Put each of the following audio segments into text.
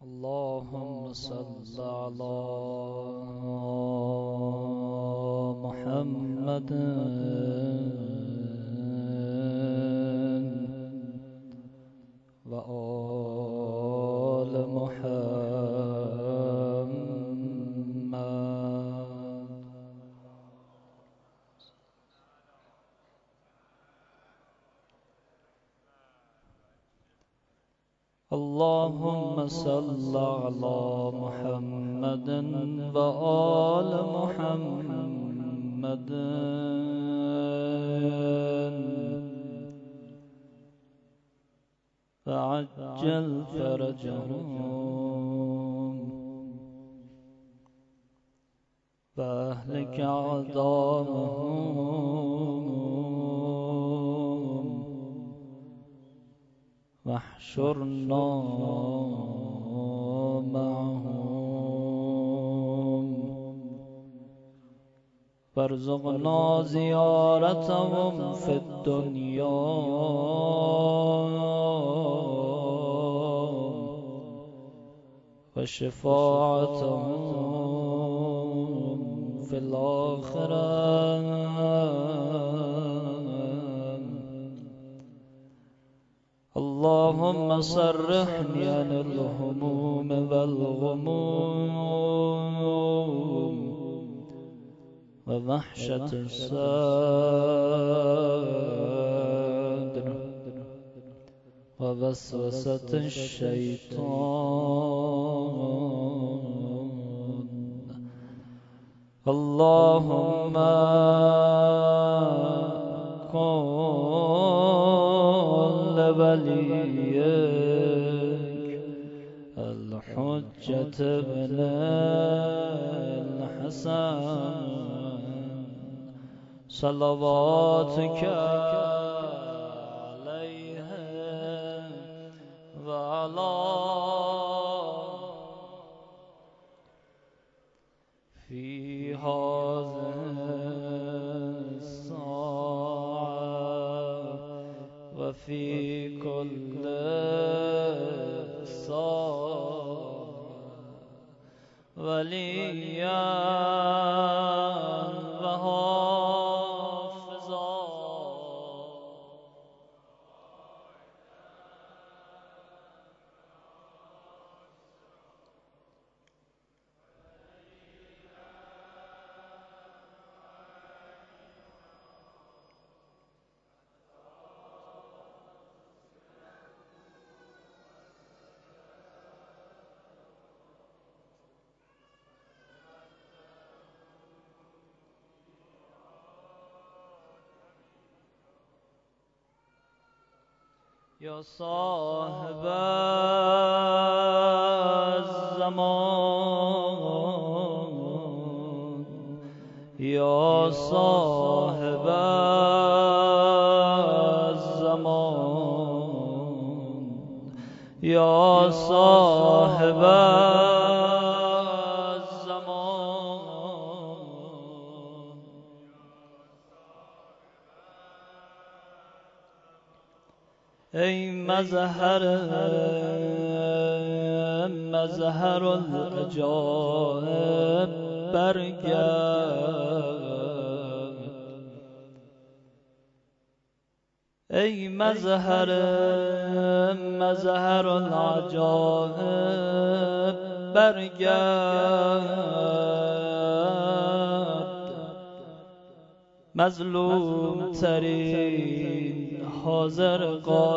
اللهم صل على محمد وآل محمد. اللهم صل على محمد وآل محمد فعجل فرجهم وأهلك أعداءهم واحشرنا معهم وارزقنا زيارتهم في الدنيا وشفاعتهم في الآخرة. اللهم صرحني عن الهموم والغموم ووحشة الصدر ووسوسة الشيطان. اللهم وليك الحجة ابن الحسن صلواتك عليه وعلى في هذه الساعة وفي كل ساعة وليا وحافظا. يا صاحب الزمان يا صاحب الزمان يا صاحب ای مظهر العجائب برگرد. ای مظهر العجائب برگرد. مظلوم ترین حاضر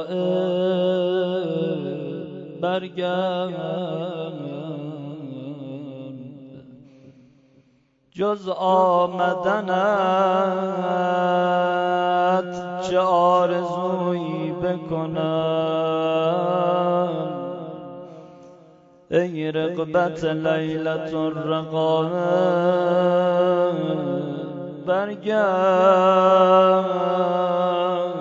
غائب برگرد. جز آمدنت چه آرزویی بکنم. ای رغبت لیلة الرقائب برگرد.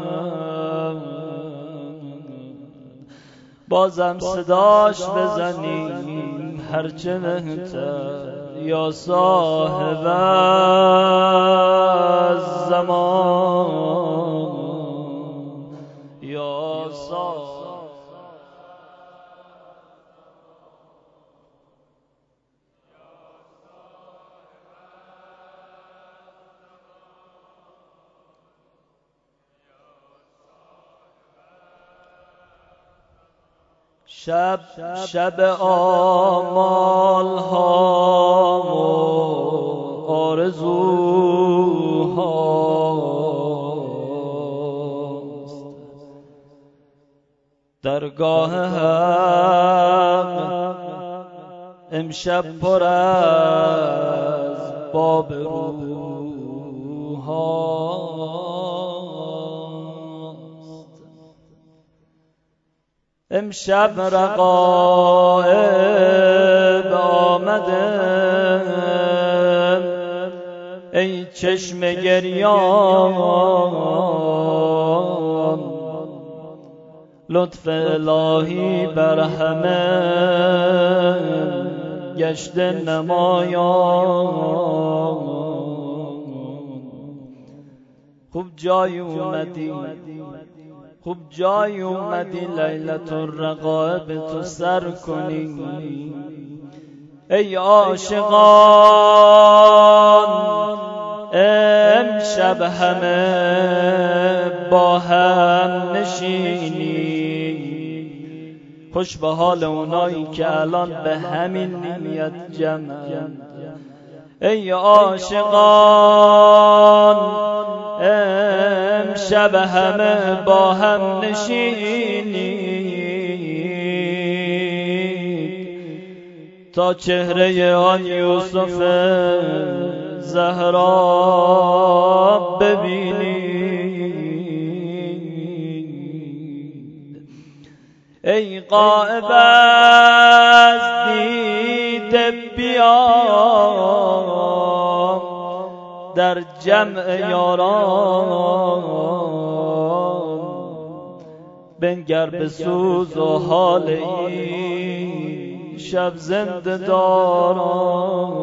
بازم صداش بزنیم هرچه بهتر. یا صاحب الزمان یا صاحب شب آمال ها و آرزوهاست، درگاه حق امشب پر از باب روحاست. امشب رقایب آمده ای چشم گریان، لطف الهی بر همه گشت نمایان. خوب جای اومدی لیلت الرقائب تو سر کنی ای عاشقان، امشب همه با هم نشینی. خوش به حال اونایی که الان به همین نیت جمعن. ای عاشقان امشب همه با هم نشینید تا چهره آن یوسف زهرا ببینید. ای غائب از دیده بیا در جمع یاران، بنگر به سوز و حال این شب زنده داران.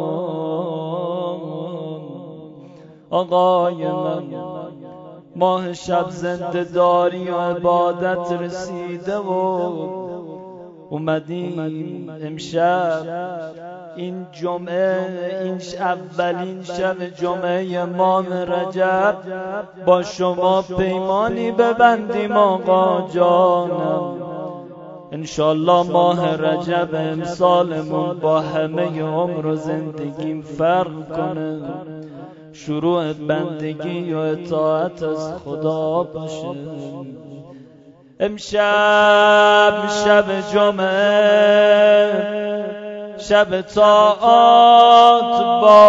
آقای من ماه شب زنده داری و عبادت رسیده و اومدیم امشب این جمعه، این اولین شب جمعه ماه رجب با شما پیمانی ببندیم آقا جانم. انشالله ماه رجب امسالمون با همه عمر و زندگیم فرق کنه، شروع بندگی و اطاعت از خدا باشه. امشب شب جمعه شب طاعات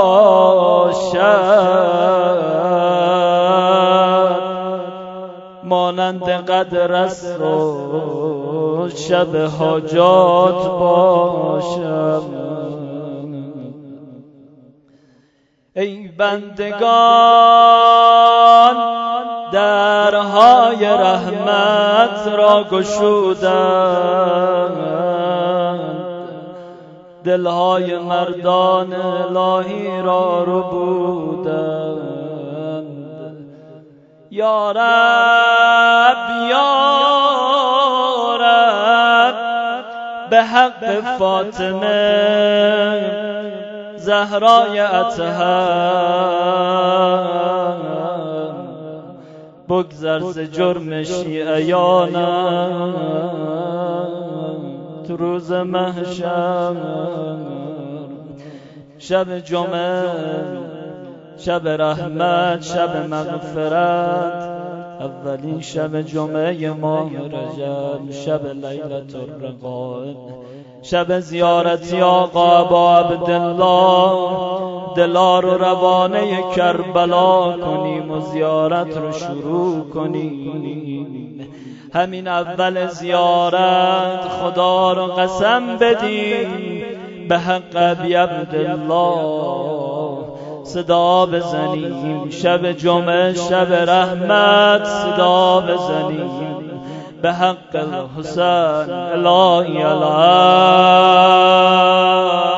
باشد، مانند قدر است و شب حاجات باشد. ای بندگان درهای رحمت را گشودند، دلهای مردان الهی را ربودند. یا رب یا رب به حق فاطمه زهرای اطهر بگذر ز جرم شیعیانم تو روز محشر. شب جمعه شب رحمت، شب مغفرت، اولین شب جمعه ماه رجب، شب لیلت الرقائب، شب زیارتی آقا ابا عبدالله. دلار و روانه کربلا کنیم و زیارت رو شروع کنیم. همین اول زیارت خدا رو قسم بدیم به حق ابی عبدالله صدا بزنیم. شب جمعه شب رحمت صدا بزنیم به حق الحسین الهی الهی.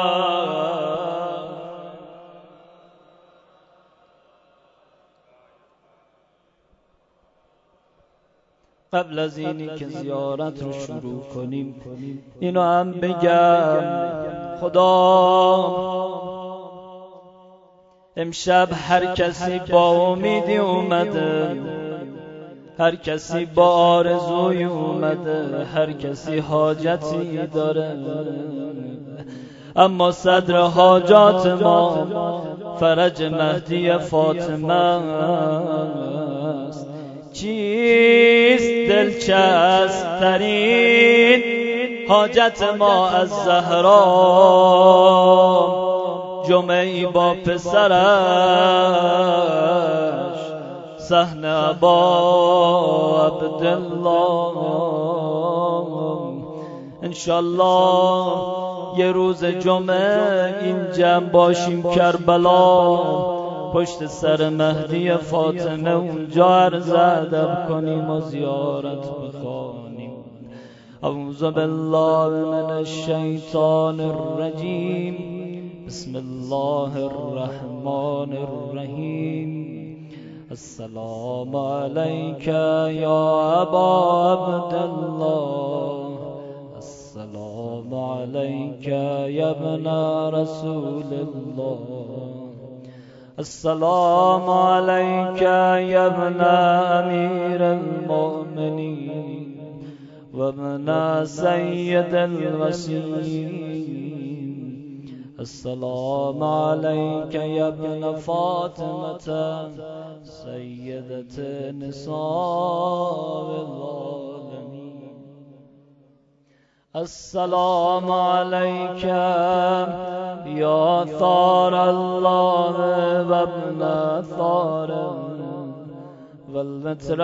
قبل از اینی که زیارت رو شروع کنیم اینو هم بگم، خدا امشب هر کسی با امیدی اومده هر کسی با آرزوی اومده، هر کسی حاجتی داره، اما صدر حاجات ما فرج مهدی فاطمه است. چیست دلچسب ترین حاجت ما از زهرا؟ جمعی با پسرش صحن ابا عبدالله. انشالله یه روز جمعه این جمع باشیم کربلا، پشت سر مهدی فاطمه اونجا عرض ادب کنیم و زیارت بخوانیم. اعوذ بالله من الشیطان الرجیم. بسم الله الرحمن الرحیم. السلام علیک یا ابا عبدالله، السلام علیک یا ابن رسول الله، السلام علیک یا ابن امیر المؤمنین و ابن سید الوصیین، السلام علیک یا ابن فاطمة سیدة نساء العالمین، السلام علیک یا ثار الله و ابن ثار والمتر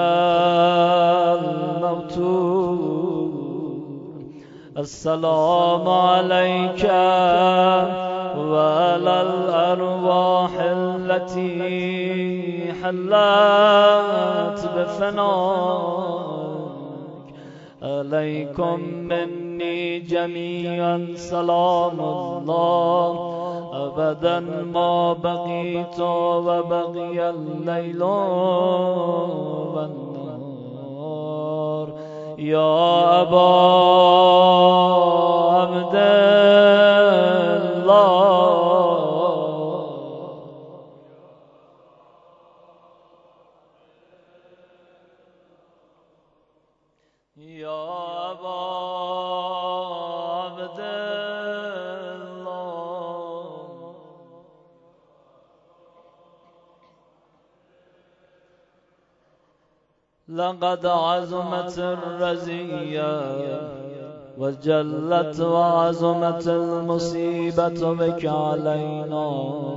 الموتور، السلام عليك وعلى الأرواح التي حلت بفناك، عليكم مني جميعا سلام الله أبدا ما بقيت وبقي الليل والنهار. يا أبا عبد الله، يا أبا عبد الله، لقد عظمت الرزية وجلت وعظمت المصيبة بك علينا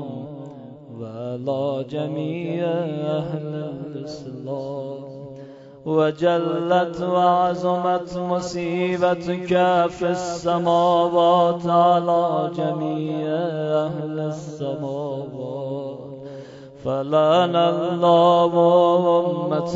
وعلى جميع أهل الإسلام، وجلت وعظمت مصيبتك في السماوات على جميع أهل السماوات، فلعن الله أمة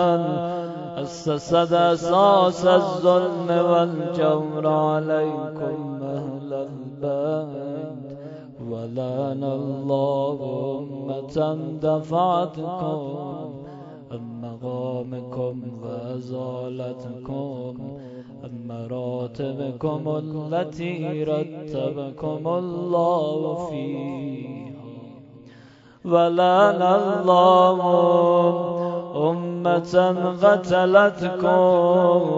أسست أساس الظلم والجور عليكم أهل البيت، ولعن الله أمة دفعتكم عن مقامكم وأزالتكم عن مراتبكم التي رتبكم الله فيها، ولعن الله أمة قتلتكم،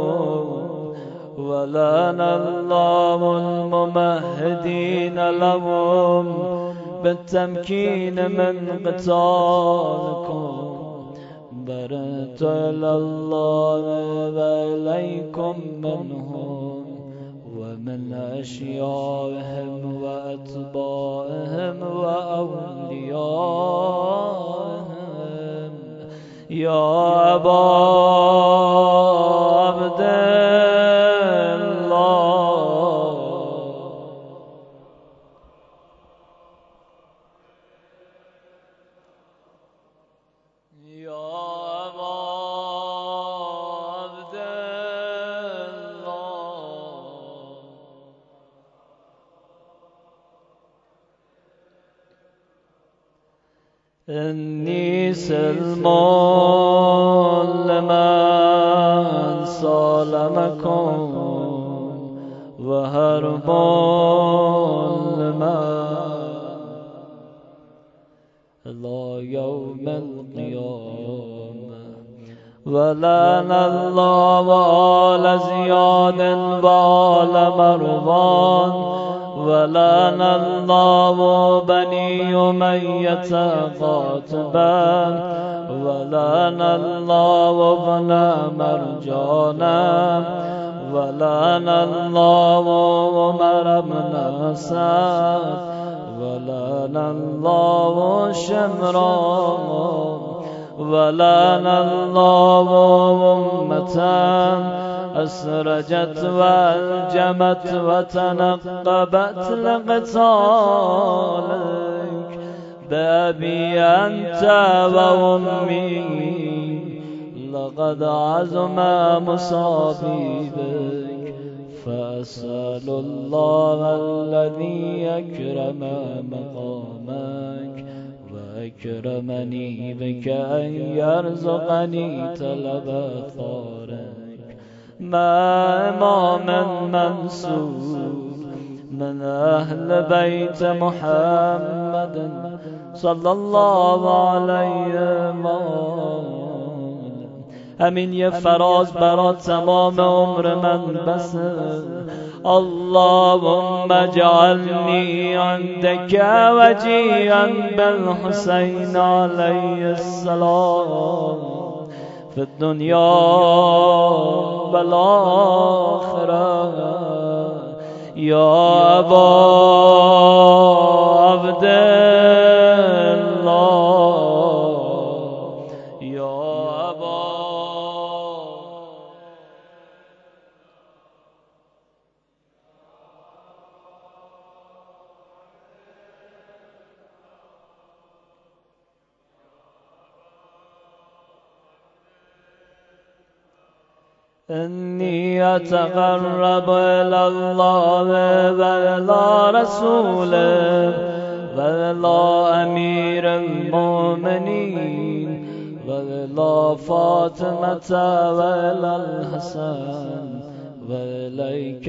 ولعن الله الممهدين لهم بالتمكين من قتالكم. برئت إلى الله وإليكم منهم ومن أشيائهم وأتباعهم وأوليائهم. يا أبا عبد الله، يا أبا عبد الله، إني سلم لمن سالمكم وهرب لمن إلى يوم القيامة، ولعن الله آل زياد وآل مروان ولعن الله بني أمية قاتبا ولعن الله ابن مرجانا ولعن الله عمر بن سعد ولعن الله شمران ولعن الله أمة أسرجت وألجمت وتنقبت لقتالك بأبي أنت وأمي لقد عزم مصابي بك فأسأل الله الذي أكرم مقامك وأكرمني بك أن يرزقني طلب ثارك مع إمام منصور من أهل بيت محمد صلى الله عليه وسلم. همین یه فراز برا تمام عمر من بسه. اللهم اجعلني عندك وجيا بالحسين عليه السلام في الدنيا والآخرة يا أبا عبد الله يا أبا إني أتقرب إلى الله وإلى رسوله وإلى أمير المؤمنين وإلى فاطمة وإلى الحسن وإليك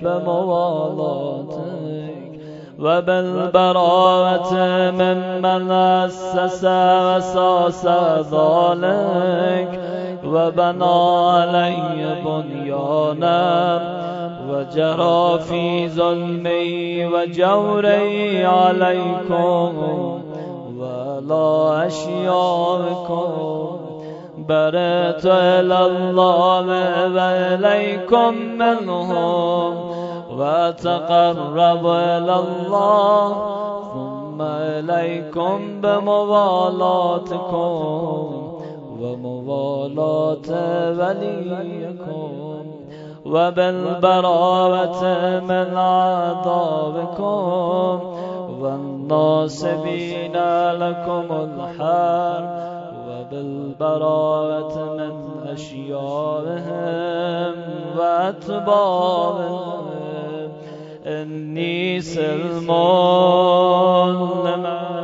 بموالاتك وبالبراءة ممن أسس وأساس ذلك وبنى علي بنيانا وجرى في ظلمي وجوري عليكم ولا أشياءكم برئت إلى الله وإليكم منهم وأتقرب إلى الله ثم إليكم بموالاتكم وموالاة وليكم وبالبراءة من عذابكم والناصبين لكم الحرب وبالبراءة من أشيائهم وأتباعهم إني سلمان لمن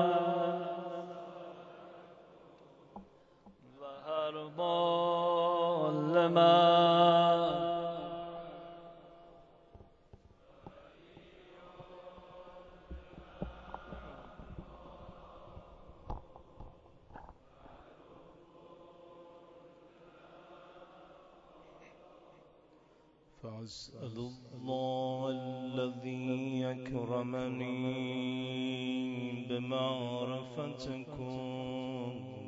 فأسأل الله الذي أكرمني بمعرفتكم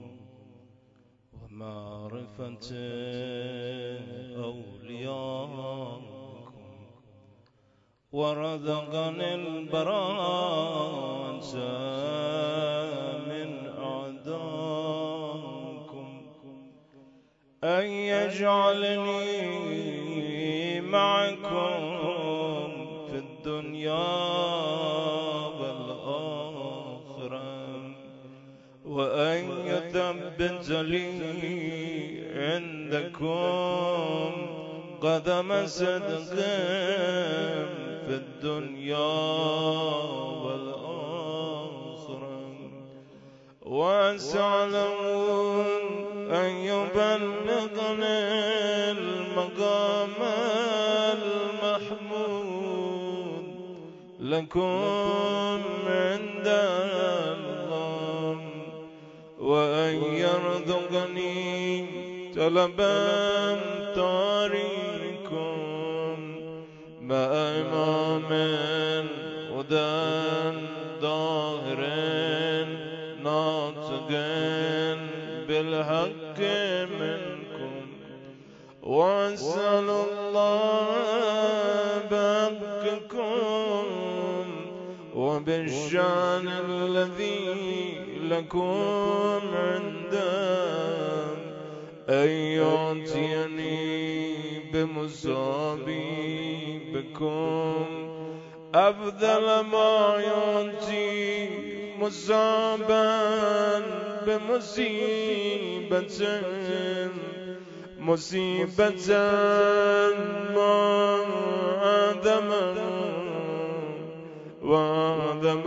ومعرفة أوليائكم ورزقني البراءة من أعدائكم أن يجعلني معكم في الدنيا والآخرة وأن يثبت لي عندكم قدم صدق في الدنيا والآخرة وأسألهم أن يبلغني المقام المحمود لكم عند الله وأن يرزقني طلبا تاريك مع إمام هدى ظاهر ناطق بالحق منكم وأسأل الله بحقكم وبالشأن الذي لكم عنده أن يعطيني بمصابيبكم أفضل ما يعطي مصابا مصيبة ما آدم وآدم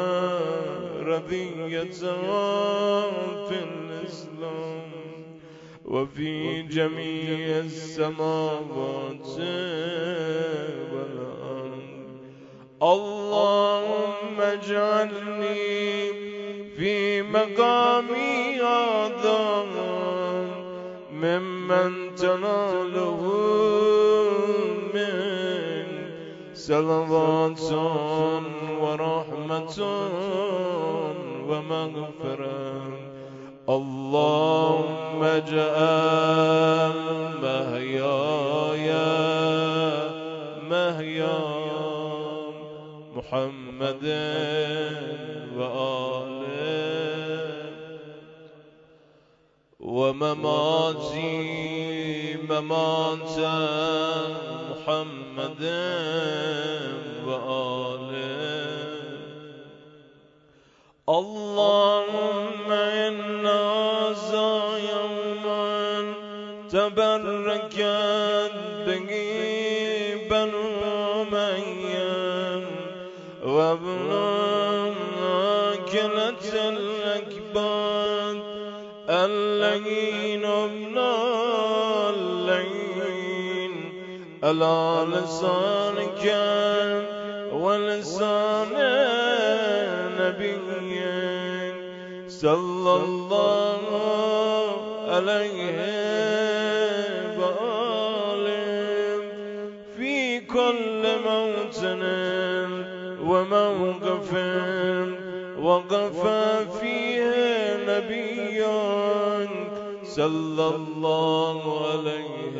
رضية في الإسلام وفي جميع السماوات والأرض. اللهم اجعلني في مقامي هذا ممن تناله من صلوات ورحمة ومغفرة. اللهم اجعل محيا محمد وآله ومماتي ممات محمد وآله. اللهم إنا يوما تبركت به بنو أمية وابن عاكلة الأكباد اللعين ابن اللعين على لسانك ولسان نبيك صلى الله عليه وآله في كل موطن وموقف وقف فيه نبيك صلى الله عليه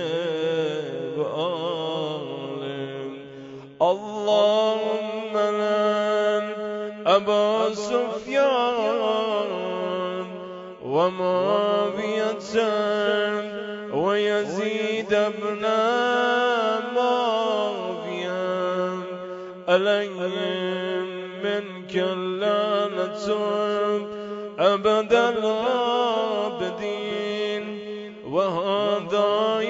وآله. اللهم لعن أبا سفيان ومعاوية ويزيد بن معاوية عليهم منك اللعنة أبد العابدين. وهذا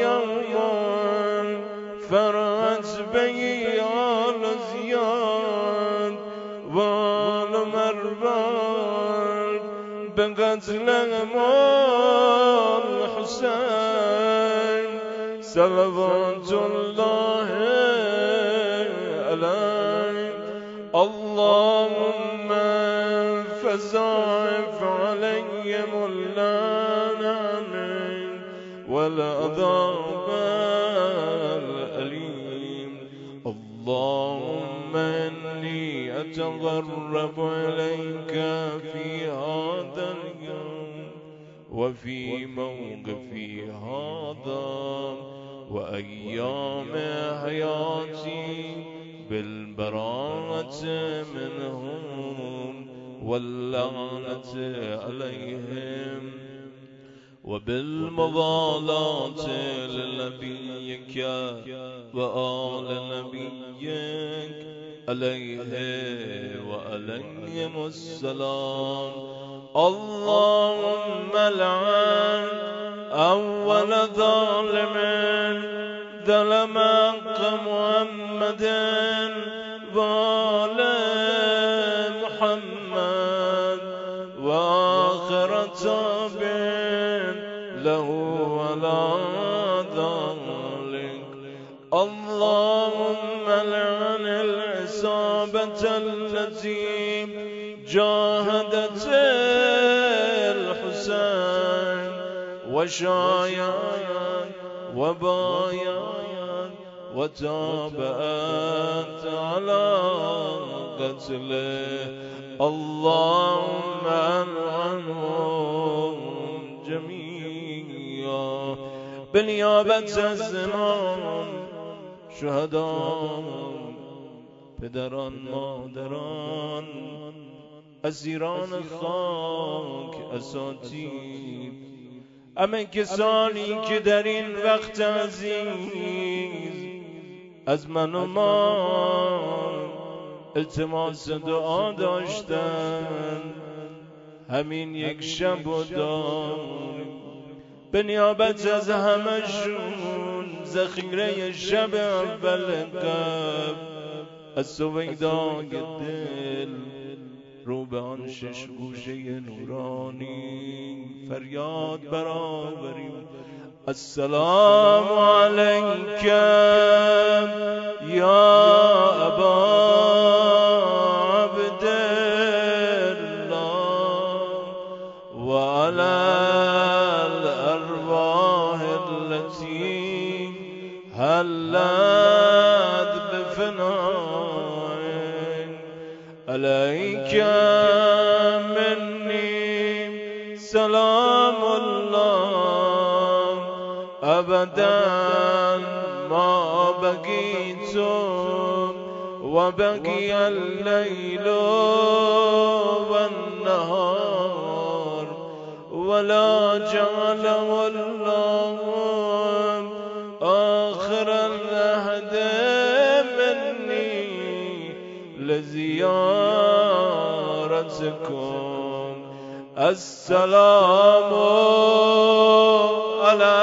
يوم فرت به آل زياد وآل مروان بقتلهم الحسين صلوات الله عليه. اللهم فزاعف عليهم اللعنة والعذاب الأليم. اللهم إني أتقرب إليك في هذا اليوم وفي موقفي هذا وأيام حياتي بالبراءة منهم واللعنة عليهم وبالمضالاة لنبيك وآل نبيك عليه وعليهم السلام. اللهم لعن أول ظالم ظلم حق محمد وآل محمد وآخر تابع له ولا ذلك. اللهم لعن العصابة التي جاهدت الحسين وشايعت وبايعت وتابعت على قتله. اللهم عنهم جميعا بنیابت از امام شهدان، پدران، مادران، اسیران خاک، اساتید، همه کسانی که در این وقت عزیز از من و ما التماس دعا داشتن، همین یک شب و داریم به نیابت از همشون ذخیره شب اول قبل از سویدای دل رو به آن شش گوشه نورانی فریاد برآوریم. السلام علیک یا ابا عبدالله و علی الارواح التي حلت بفنائك عليك مني سلام الله أبدا ما بقيت وبقي الليل والنهار ولا جعله الله آخر العهد مني لزيارتكم. السلام على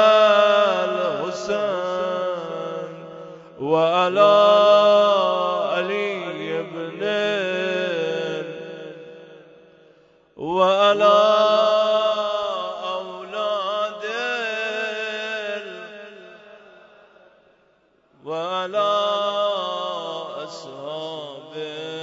الحسين وعلى علي بن وعلى وعلى أصحاب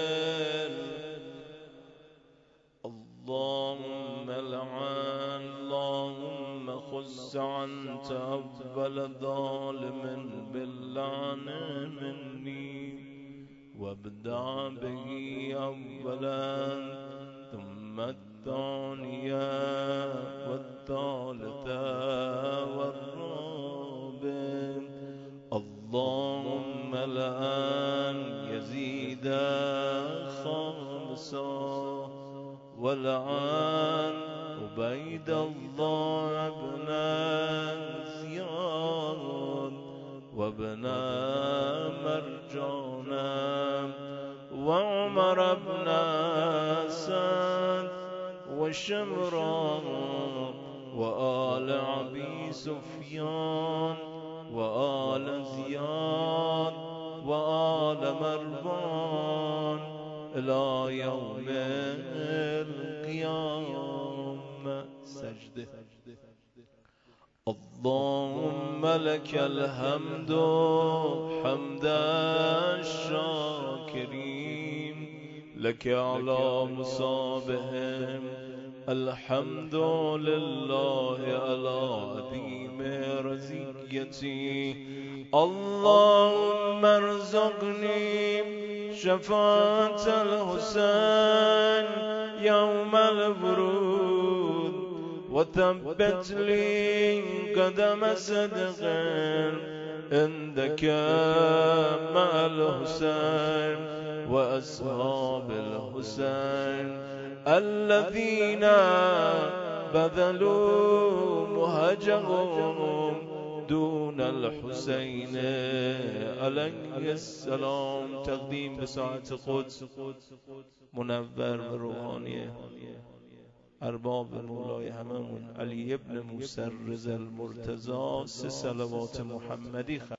اللهم لعن اللهم خص أنت أول ظالم باللعن مني وابدع به أولا ثم الثانية والثالثة والرابع. اللهم لعن يزيد خامسا ولعن عبيد الله بن زياد وابن مرجان وعمر بن سعد وشمران وآل أبي سفيان وآل زياد وآل مروان إلى يوم القيامة. سجده. اللهم لك الحمد حمد الشاكرين لك على مصابهم. الحمد لله على عظيم رزقيتي. اللهم ارزقني شفاعة الحسين يوم الورود وثبت لي قدم صدق عندك مع الحسين وأصحاب الحسين الذين بذلوا مهجهم دون الحسين عليه السلام. تقدیم به ساعت قدس منور و روحانی ارباب مولای هممون علی ابن موسی رضا المرتضی 3 صلوات محمدی